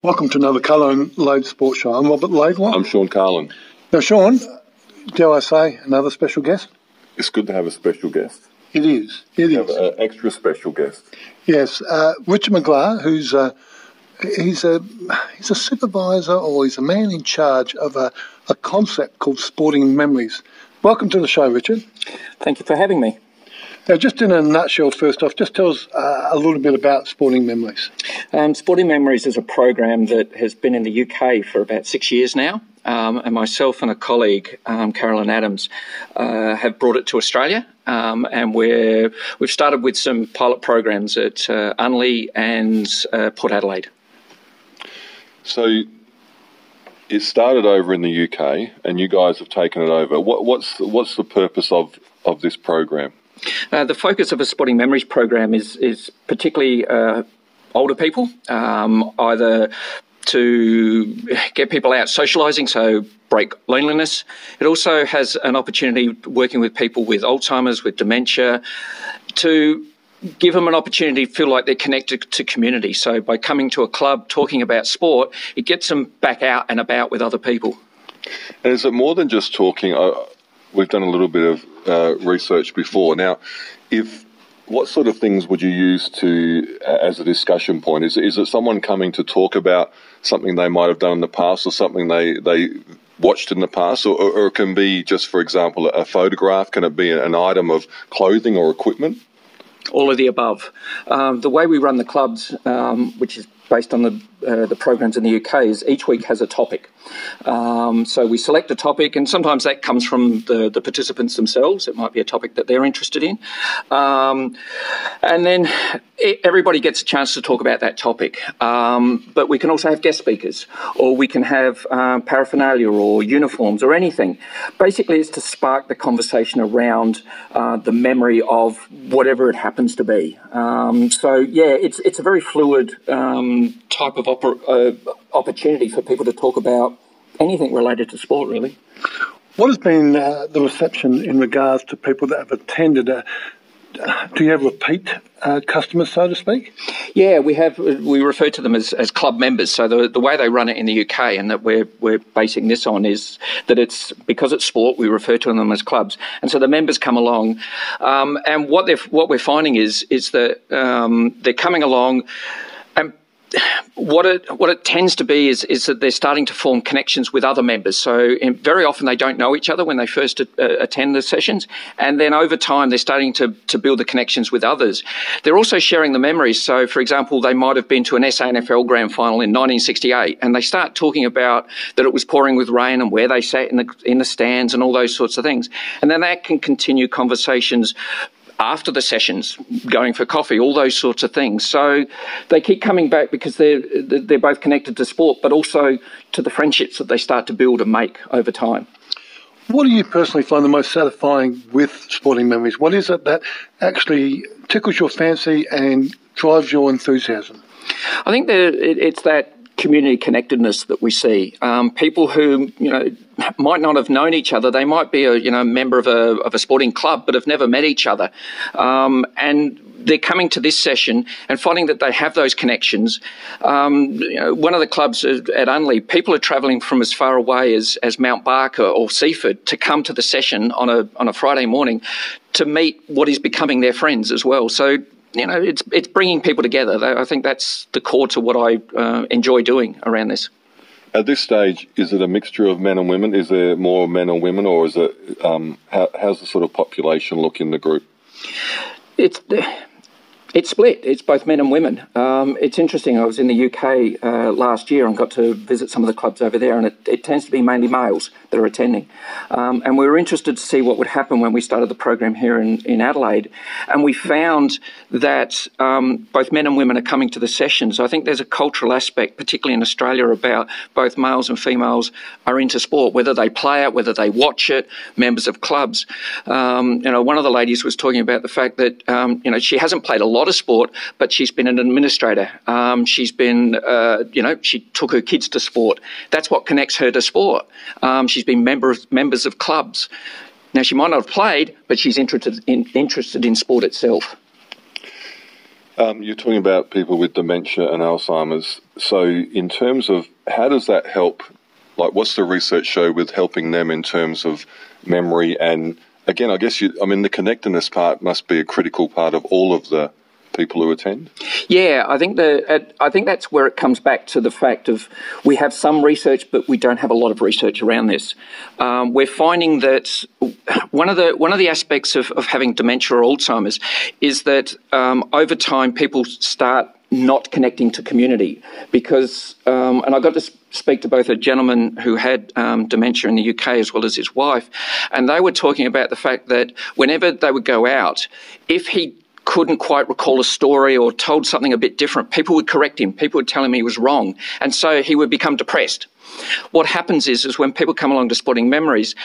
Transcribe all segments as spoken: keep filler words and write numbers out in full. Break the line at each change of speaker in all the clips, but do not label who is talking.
Welcome to another Colour and Load Sports Show. I'm Robert Laidlaw.
I'm Sean Carlin.
Now, Sean, dare I say, another special guest?
It's good to have a special guest.
It is. It
We
is.
have an extra special guest.
Yes, uh, Richard McGrath, who's uh, he's a he's a supervisor or he's a man in charge of a, a concept called Sporting Memories. Welcome to the show, Richard.
Thank you for having me.
Now, just in a nutshell, first off, just tell us uh, a little bit about Sporting Memories.
Um, Sporting Memories is a program that has been in the U K for about six years now, um, and myself and a colleague, um, Carolyn Adams, uh, have brought it to Australia, um, and we're, we've started with some pilot programs at uh, Unley and uh, Port Adelaide.
So it started over in the U K, and you guys have taken it over. What, what's what's the purpose of, of this program?
Uh, the focus of a Sporting Memories program is is particularly uh, older people, um, either to get people out socialising, so break loneliness. It also has an opportunity working with people with Alzheimer's, with dementia, to give them an opportunity to feel like they're connected to community. So by coming to a club, talking about sport, it gets them back out and about with other people.
And is it more than just talking? Uh, we've done a little bit of uh, research before. Now, if what sort of things would you use to uh, as a discussion point? Is is it someone coming to talk about something they might have done in the past, or something they they watched in the past, or, or it can be just, for example, a photograph? Can it be an item of clothing or equipment?
All of the above. Um, the way we run the clubs, um, which is based on the uh, the programs in the U K, is each week has a topic. Um, so we select a topic, and sometimes that comes from the, the participants themselves. It might be a topic that they're interested in. Um, and then it, everybody gets a chance to talk about that topic. Um, but we can also have guest speakers, or we can have um, paraphernalia or uniforms or anything. Basically, it's to spark the conversation around uh, the memory of whatever it happens to be. Um, so, yeah, it's, it's a very fluid um, type of oppor- uh, opportunity for people to talk about anything related to sport, really.
What has been uh, the reception in regards to people that have attended? Uh, do you have repeat uh, customers, so to speak?
Yeah, we have. We refer to them as, as club members. So the the way they run it in the U K, and that we're we're basing this on, is that it's because it's sport. We refer to them as clubs, and so the members come along, um, and what they what we're finding is is that um, they're coming along. And what it what it tends to be is is that they're starting to form connections with other members. So in, very often they don't know each other when they first uh, attend the sessions, and then over time they're starting to to build the connections with others. They're also sharing the memories. So, for example, they might have been to an S A N F L grand final in nineteen sixty-eight, and they start talking about that it was pouring with rain and where they sat in the in the stands and all those sorts of things, and then that can continue conversations after the sessions, going for coffee, all those sorts of things. So they keep coming back because they're they're both connected to sport, but also to the friendships that they start to build and make over time.
What do you personally find the most satisfying with Sporting Memories? What is it that actually tickles your fancy and drives your enthusiasm?
I think that it, it's that community connectedness that we see. Um, people who, you know, might not have known each other. They might be a, you know, member of a of a sporting club, but have never met each other. Um, and they're coming to this session and finding that they have those connections. Um, you know, one of the clubs at Unley, people are travelling from as far away as, as Mount Barker or Seaford to come to the session on a on a Friday morning to meet what is becoming their friends as well. So, you know, it's it's bringing people together. I think that's the core to what I uh, enjoy doing around this.
At this stage, is it a mixture of men and women? Is there more men or women, or is it um, how, how's the sort of population look in the group?
It's it's split. It's both men and women. Um, it's interesting. I was in the U K uh, last year and got to visit some of the clubs over there, and it, it tends to be mainly males that are attending. Um, and we were interested to see what would happen when we started the program here in, in Adelaide. And we found that um, both men and women are coming to the sessions. I think there's a cultural aspect, particularly in Australia, about both males and females are into sport, whether they play it, whether they watch it, members of clubs. Um, you know, one of the ladies was talking about the fact that, um, you know, she hasn't played a lot of sport, but she's been an administrator. Um, she's been, uh, you know, she took her kids to sport. That's what connects her to sport. Um, she's been members members of clubs. Now, she might not have played, but she's interested in interested in sport itself.
Um, you're talking about people with dementia and Alzheimer's. So in terms of how does that help? Like, what's the research show with helping them in terms of memory? And again, I guess you, I mean, the connectedness part must be a critical part of all of the people who attend.
Yeah, I think the I think that's where it comes back to the fact of we have some research, but we don't have a lot of research around this. Um, we're finding that one of the one of the aspects of, of having dementia or Alzheimer's is that um, over time people start not connecting to community because, um, and I got to speak to both a gentleman who had um, dementia in the U K as well as his wife, and they were talking about the fact that whenever they would go out, if he couldn't quite recall a story or told something a bit different, people would correct him. People would tell him he was wrong. And so he would become depressed. What happens is, is when people come along to Sporting Memories,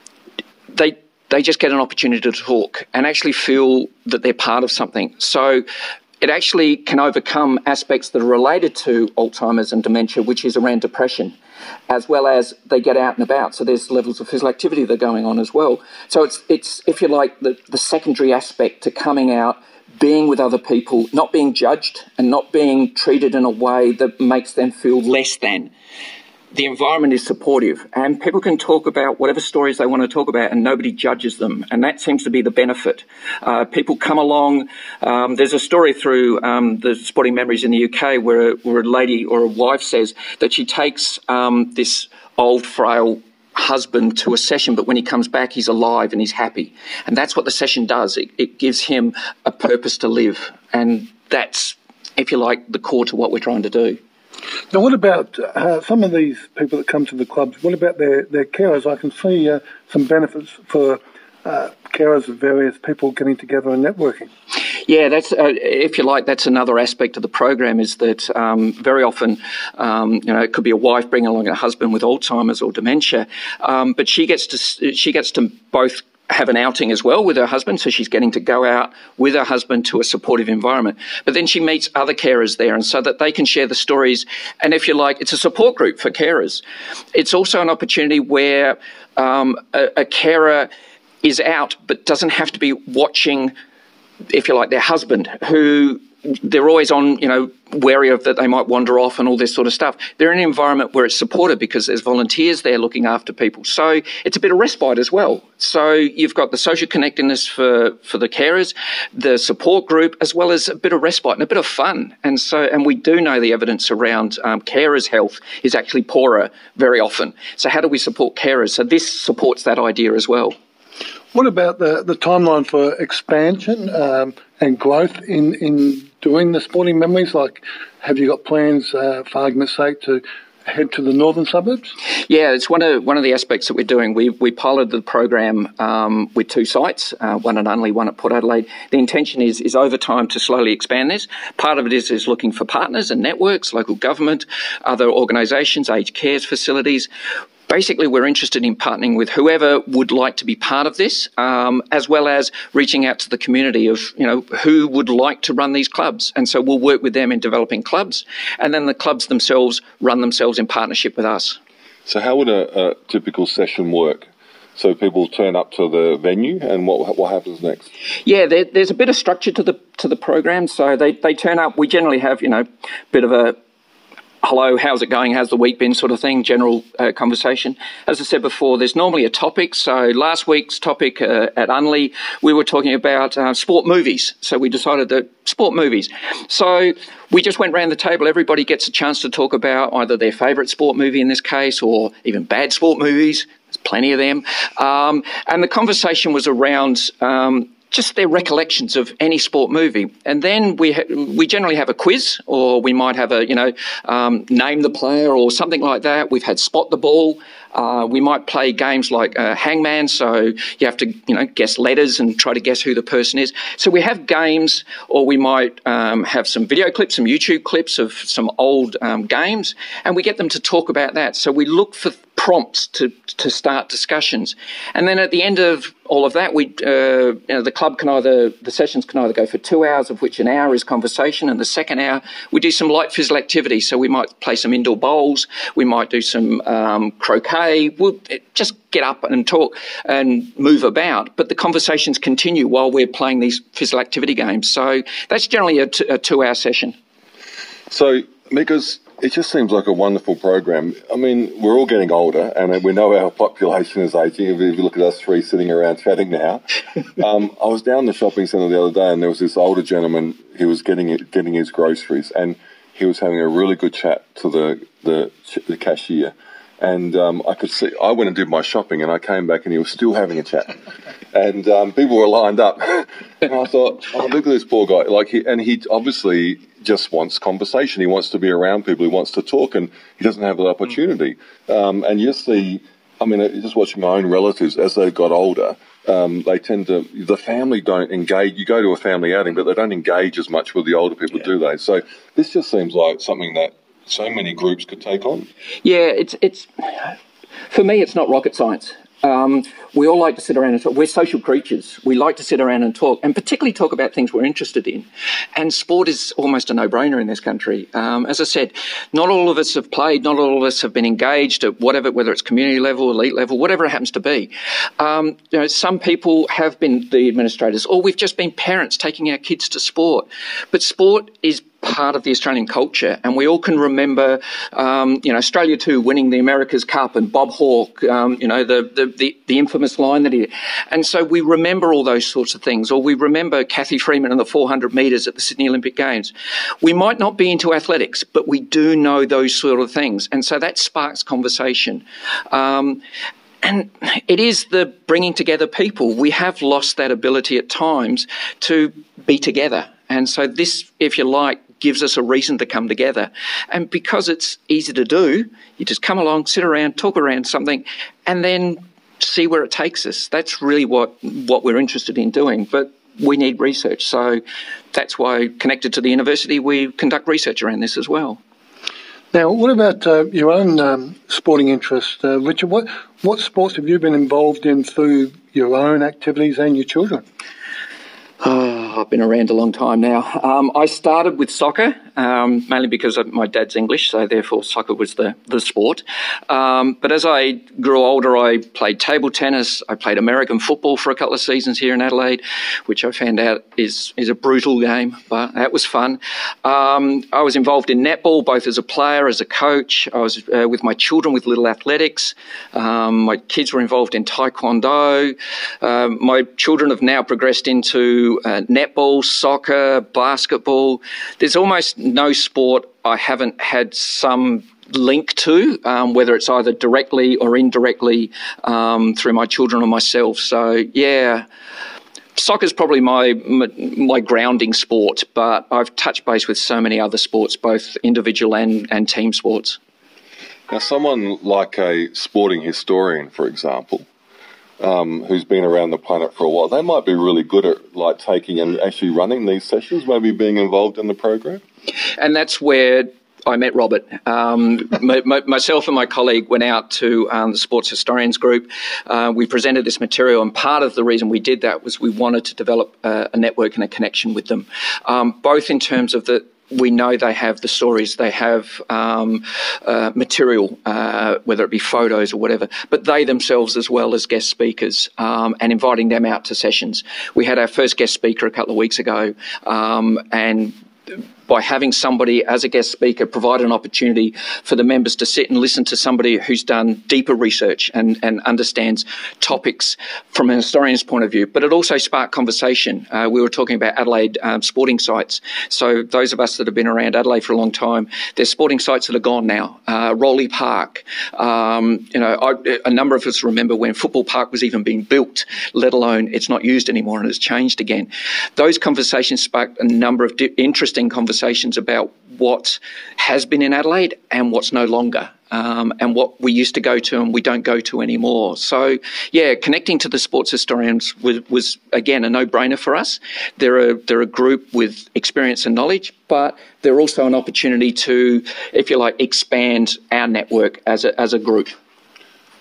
they they just get an opportunity to talk and actually feel that they're part of something. So it actually can overcome aspects that are related to Alzheimer's and dementia, which is around depression, as well as they get out and about. So there's levels of physical activity that are going on as well. So it's, it's if you like, the, the secondary aspect to coming out, being with other people, not being judged and not being treated in a way that makes them feel less than. The environment is supportive and people can talk about whatever stories they want to talk about and nobody judges them. And that seems to be the benefit. Uh, people come along. Um, there's a story through um, the Sporting Memories in the U K where, where a lady or a wife says that she takes um, this old, frail husband to a session, but when he comes back, he's alive and he's happy. And that's what the session does. It, it gives him a purpose to live. And that's, if you like, the core to what we're trying to do.
Now, what about uh, some of these people that come to the clubs? What about their, their carers? I can see uh, some benefits for uh, carers of various people getting together and networking.
Yeah, that's uh, if you like, that's another aspect of the program is that um, very often, um, you know, it could be a wife bringing along a husband with Alzheimer's or dementia, um, but she gets to she gets to both have an outing as well with her husband, so she's getting to go out with her husband to a supportive environment. But then she meets other carers there, and so that they can share the stories. And if you like, it's a support group for carers. It's also an opportunity where um, a, a carer is out but doesn't have to be watching, if you like, their husband, who they're always on, you know, wary of that they might wander off and all this sort of stuff. They're in an environment where it's supported because there's volunteers there looking after people. So it's a bit of respite as well. So you've got the social connectedness for, for the carers, the support group, as well as a bit of respite and a bit of fun. And so, and we do know the evidence around um, carers' health is actually poorer very often. So how do we support carers? So this supports that idea as well.
What about the, the timeline for expansion um, and growth in, in doing the Sporting Memories? Like, have you got plans, uh, for argument's sake, to head to the northern suburbs?
Yeah, it's one of one of the aspects that we're doing. We we piloted the program um, with two sites, uh, one at Unley, one at Port Adelaide. The intention is is over time to slowly expand this. Part of it is is looking for partners and networks, local government, other organisations, aged cares facilities. Basically, we're interested in partnering with whoever would like to be part of this, um, as well as reaching out to the community of, you know, who would like to run these clubs. And so we'll work with them in developing clubs, and then the clubs themselves run themselves in partnership with us.
So how would a, a typical session work? So people turn up to the venue, and what what happens next? Yeah,
there, there's a bit of structure to the to the program. So they, they turn up. We generally have, you know, a bit of a hello, how's it going? How's the week been? Sort of thing, general uh, conversation. As I said before, there's normally a topic. So last week's topic uh, at Unley, we were talking about uh, sport movies. So we decided that sport movies. So we just went round the table. Everybody gets a chance to talk about either their favourite sport movie in this case or even bad sport movies. There's plenty of them. Um, and the conversation was around Um, just their recollections of any sport movie. And then we ha- we generally have a quiz, or we might have a, you know, um, name the player or something like that. We've had spot the ball. Uh, we might play games like uh, Hangman, so you have to, you know, guess letters and try to guess who the person is. So we have games, or we might um, have some video clips, some YouTube clips of some old um, games, and we get them to talk about that. So we look for prompts to, to start discussions. And then at the end of all of that, we, uh, you know, the club can either, the sessions can either go for two hours, of which an hour is conversation, and the second hour we do some light physical activity. So we might play some indoor bowls, we might do some um, croquet, we'll just get up and talk and move about. But the conversations continue while we're playing these physical activity games. So that's generally a, t- a two-hour session.
So, because it just seems like a wonderful program. I mean, we're all getting older, and we know our population is aging. If you look at us three sitting around chatting now. um, I was down the shopping centre the other day, and there was this older gentleman. He was getting it, getting his groceries, and he was having a really good chat to the the, the cashier. And um, I could see. I went and did my shopping, and I came back, and he was still having a chat. And um, people were lined up, and I thought, "Oh, look at this poor guy!" Like, he, and he obviously just wants conversation. He wants to be around people. He wants to talk, and he doesn't have that opportunity. Um, and you see, I mean, just watching my own relatives as they got older, um, they tend to, the family don't engage. You go to a family outing, but they don't engage as much with the older people, yeah. do they? So this just seems like something that so many groups could take on.
Yeah, it's it's for me, it's not rocket science. Um, we all like to sit around and talk. We're social creatures. We like to sit around and talk, and particularly talk about things we're interested in. And sport is almost a no-brainer in this country. Um, as I said, not all of us have played, not all of us have been engaged at whatever, whether it's community level, elite level, whatever it happens to be. Um, you know, some people have been the administrators, or we've just been parents taking our kids to sport. But sport is part of the Australian culture, and we all can remember, um, you know, Australia two winning the America's Cup, and Bob Hawke, um, you know, the, the the the infamous line that he did. And so we remember all those sorts of things, or we remember Kathy Freeman in the four hundred metres at the Sydney Olympic Games. We might not be into athletics, but we do know those sort of things, and so that sparks conversation. Um, And it is the bringing together people. We have lost that ability at times to be together. And so this, if you like, gives us a reason to come together. And because it's easy to do, you just come along, sit around, talk around something, and then see where it takes us. That's really what, what we're interested in doing. But we need research. So that's why, connected to the university, we conduct research around this as well.
Now, what about uh, your own um, sporting interest, uh, Richard? What what sports have you been involved in through your own activities and your children?
Oh, I've been around a long time now. Um, I started with soccer, um, mainly because of my dad's English, so therefore soccer was the, the sport. Um, but as I grew older, I played table tennis. I played American football for a couple of seasons here in Adelaide, which I found out is, is a brutal game, but that was fun. Um, I was involved in netball, both as a player, as a coach. I was uh, with my children with Little Athletics. Um, my kids were involved in taekwondo. Um, my children have now progressed into Uh, netball, soccer, basketball. There's almost no sport I haven't had some link to, um, whether it's either directly or indirectly um, through my children or myself. So, yeah, soccer's probably my, my my grounding sport, but I've touched base with so many other sports, both individual and, and team sports.
Now, someone like a sporting historian, for example, Um, who's been around the planet for a while, they might be really good at like taking and actually running these sessions, maybe being involved in the program.
And that's where I met Robert. Um, my, my, myself and my colleague went out to um, the Sports Historians Group. Uh, we presented this material, and part of the reason we did that was we wanted to develop a, a network and a connection with them, um, both in terms of the we know they have the stories, they have um, uh, material, uh, whether it be photos or whatever, but they themselves as well as guest speakers, um, and inviting them out to sessions. We had our first guest speaker a couple of weeks ago, um, and by having somebody as a guest speaker provide an opportunity for the members to sit and listen to somebody who's done deeper research and, and understands topics from a historian's point of view. But it also sparked conversation. Uh, we were talking about Adelaide um, sporting sites. So those of us that have been around Adelaide for a long time, there's sporting sites that are gone now. Uh, Rowley Park. Um, you know, I, a number of us remember when Football Park was even being built, let alone it's not used anymore and it's changed again. Those conversations sparked a number of di- interesting conversations about what has been in Adelaide and what's no longer, um, and what we used to go to and we don't go to anymore. So, yeah, connecting to the sports historians was, was again, a no-brainer for us. They're a, they're a group with experience and knowledge, but they're also an opportunity to, if you like, expand our network as a, as a group.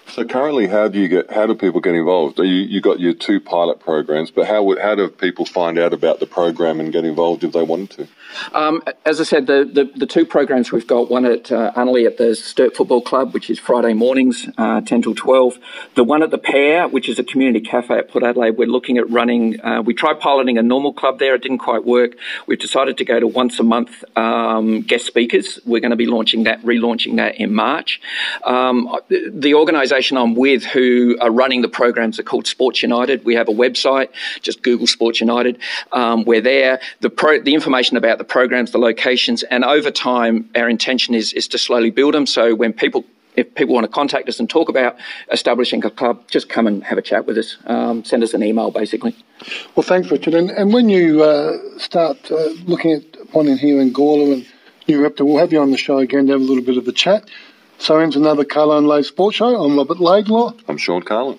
So currently, how do you get? How do people get involved? You you got your two pilot programs, but how would how do people find out about the program and get involved if they wanted to?
Um, as I said, the, the, the two programs we've got, one at uh, Unley at the Sturt Football Club, which is Friday mornings, uh, ten till twelve. The one at the Pear, which is a community cafe at Port Adelaide, we're looking at running, uh, we tried piloting a normal club there, it didn't quite work. We've decided to go to once a month um, guest speakers. We're going to be launching that, relaunching that in March. Um, the, the organisation I'm with who are running the programs are called Sports United. We have a website, just Google Sports United. Um, we're there. The, pro, the information about the programs, the locations, and over time, our intention is is to slowly build them. So when people, if people want to contact us and talk about establishing a club, just come and have a chat with us. Um, send us an email, basically.
Well, thanks, Richard. And, and when you uh, start uh, looking at one in here in Gawler and New Repton, we'll have you on the show again to have a little bit of a chat. So ends another Carlo and Lay Sports Show. I'm Robert Laidlaw.
I'm Sean Carlin.